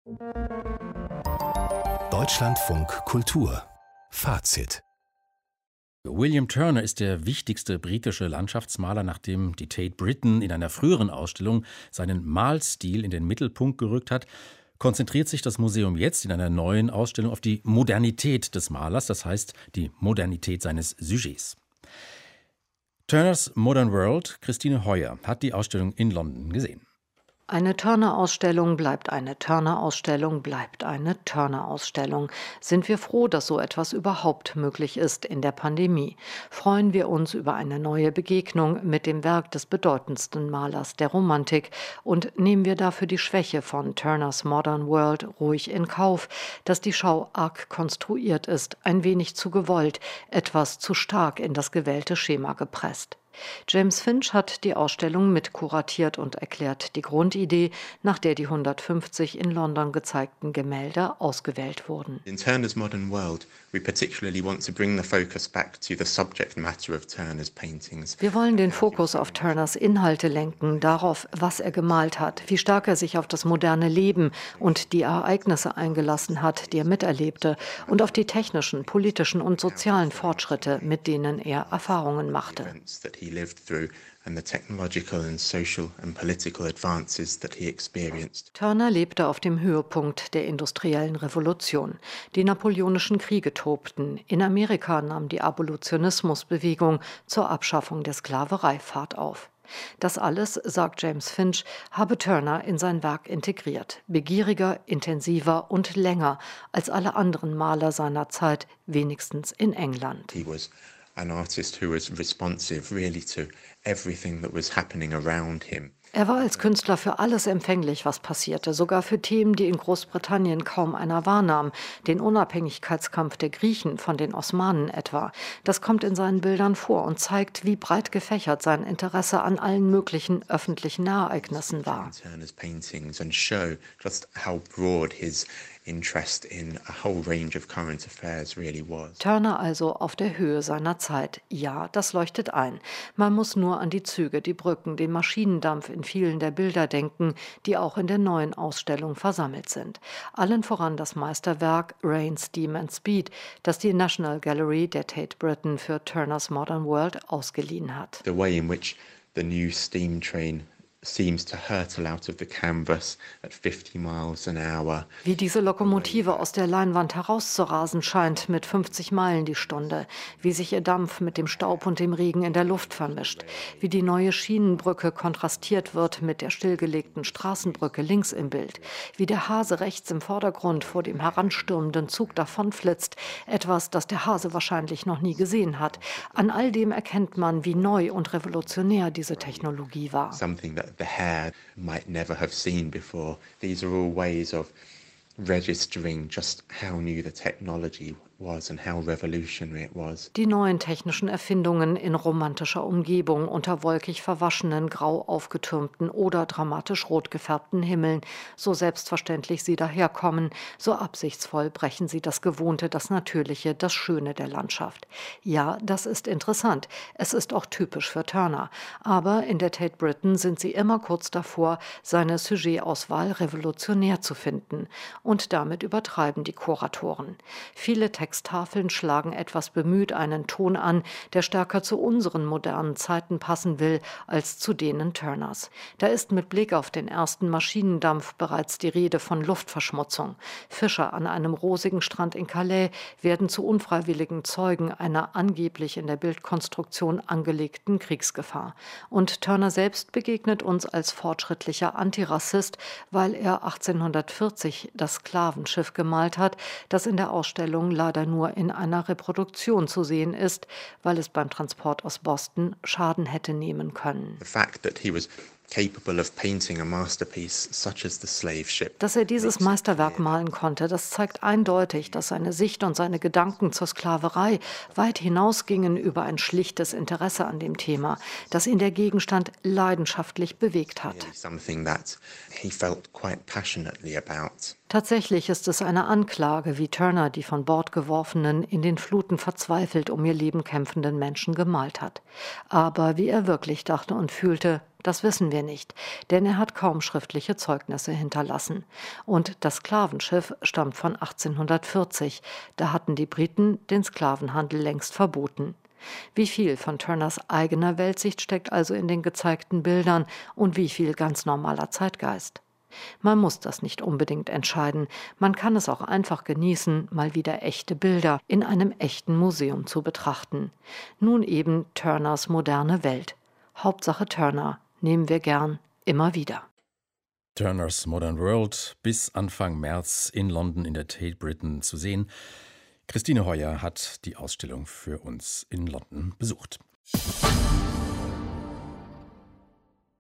Deutschlandfunk Kultur Fazit. William Turner ist der wichtigste britische Landschaftsmaler, nachdem die Tate Britain in einer früheren Ausstellung seinen Malstil in den Mittelpunkt gerückt hat, konzentriert sich das Museum jetzt in einer neuen Ausstellung auf die Modernität des Malers, das heißt die Modernität seines Sujets. Turners Modern World, Christine Heuer, hat die Ausstellung in London gesehen. Eine Turner-Ausstellung bleibt eine Turner-Ausstellung bleibt eine Turner-Ausstellung. Sind wir froh, dass so etwas überhaupt möglich ist in der Pandemie? Freuen wir uns über eine neue Begegnung mit dem Werk des bedeutendsten Malers der Romantik und nehmen wir dafür die Schwäche von Turners Modern World ruhig in Kauf, dass die Schau arg konstruiert ist, ein wenig zu gewollt, etwas zu stark in das gewählte Schema gepresst. James Finch hat die Ausstellung mitkuratiert und erklärt die Grundidee, nach der die 150 in London gezeigten Gemälde ausgewählt wurden. In Turner's Modern World, we particularly want to bring the focus back to the subject matter of Turner's paintings. Wir wollen den Fokus auf Turners Inhalte lenken, darauf, was er gemalt hat, wie stark er sich auf das moderne Leben und die Ereignisse eingelassen hat, die er miterlebte, und auf die technischen, politischen und sozialen Fortschritte, mit denen er Erfahrungen machte. He lived through and the technological and social and political advances that he experienced. Turner lebte auf dem Höhepunkt der industriellen Revolution. Die napoleonischen Kriege tobten. In Amerika nahm die Abolitionismusbewegung zur Abschaffung der Sklaverei Fahrt auf. Das alles, sagt James Finch, habe Turner in sein Werk integriert. Begieriger, intensiver und länger als alle anderen Maler seiner Zeit, wenigstens in England. He was an artist who was responsive really to everything that was happening around him. Er war als Künstler für alles empfänglich, was passierte, sogar für Themen, die in Großbritannien kaum einer wahrnahm, den Unabhängigkeitskampf der Griechen von den Osmanen etwa. Das kommt in seinen Bildern vor und zeigt, wie breit gefächert sein Interesse an allen möglichen öffentlichen Ereignissen war. Turner's paintings and show just how broad his interest in a whole range of current affairs really was. Turner also auf der Höhe seiner Zeit. Ja, das leuchtet ein. Man muss nur an die Züge, die Brücken, den Maschinendampf in vielen der Bilder denken, die auch in der neuen Ausstellung versammelt sind. Allen voran das Meisterwerk Rain, Steam and Speed, das die National Gallery der Tate Britain für Turners Modern World ausgeliehen hat. The way in which the new steam train seems to hurtle out of the canvas at 50 miles an hour. Wie diese Lokomotive aus der Leinwand herauszurasen scheint mit 50 Meilen die Stunde, wie sich ihr Dampf mit dem Staub und dem Regen in der Luft vermischt, wie die neue Schienenbrücke kontrastiert wird mit der stillgelegten Straßenbrücke links im Bild, wie der Hase rechts im Vordergrund vor dem heranstürmenden Zug davonflitzt, etwas, das der Hase wahrscheinlich noch nie gesehen hat. An all dem erkennt man, wie neu und revolutionär diese Technologie war. Something that the hare might never have seen before. These are all ways of registering just how new the technology was and how revolutionary it was. Die neuen technischen Erfindungen in romantischer Umgebung unter wolkig verwaschenen, grau aufgetürmten oder dramatisch rot gefärbten Himmeln, so selbstverständlich sie daherkommen, so absichtsvoll brechen sie das Gewohnte, das Natürliche, das Schöne der Landschaft. Ja, das ist interessant. Es ist auch typisch für Turner. Aber in der Tate Britain sind sie immer kurz davor, seine Sujetauswahl revolutionär zu finden. Und damit übertreiben die Kuratoren. Viele Texttafeln schlagen etwas bemüht einen Ton an, der stärker zu unseren modernen Zeiten passen will, als zu denen Turners. Da ist mit Blick auf den ersten Maschinendampf bereits die Rede von Luftverschmutzung. Fischer an einem rosigen Strand in Calais werden zu unfreiwilligen Zeugen einer angeblich in der Bildkonstruktion angelegten Kriegsgefahr. Und Turner selbst begegnet uns als fortschrittlicher Antirassist, weil er 1840 das Sklavenschiff gemalt hat, das in der Ausstellung leider nur in einer Reproduktion zu sehen ist, weil es beim Transport aus Boston Schaden hätte nehmen können. The fact that he was capable of painting a masterpiece such as the slave ship. Dass er dieses Meisterwerk malen konnte, das zeigt eindeutig, dass seine Sicht und seine Gedanken zur Sklaverei weit hinausgingen über ein schlichtes Interesse an dem Thema, das ihn der Gegenstand leidenschaftlich bewegt hat. Something that he felt quite passionately about. Tatsächlich ist es eine Anklage, wie Turner die von Bord geworfenen, in den Fluten verzweifelt um ihr Leben kämpfenden Menschen gemalt hat. Aber wie er wirklich dachte und fühlte, Das wissen wir nicht, denn er hat kaum schriftliche Zeugnisse hinterlassen. Und das Sklavenschiff stammt von 1840. Da hatten die Briten den Sklavenhandel längst verboten. Wie viel von Turners eigener Weltsicht steckt also in den gezeigten Bildern und wie viel ganz normaler Zeitgeist? Man muss das nicht unbedingt entscheiden. Man kann es auch einfach genießen, mal wieder echte Bilder in einem echten Museum zu betrachten. Nun eben Turners moderne Welt. Hauptsache Turner. Nehmen wir gern, immer wieder. Turners Modern World bis Anfang März in London in der Tate Britain zu sehen. Christine Heuer hat die Ausstellung für uns in London besucht.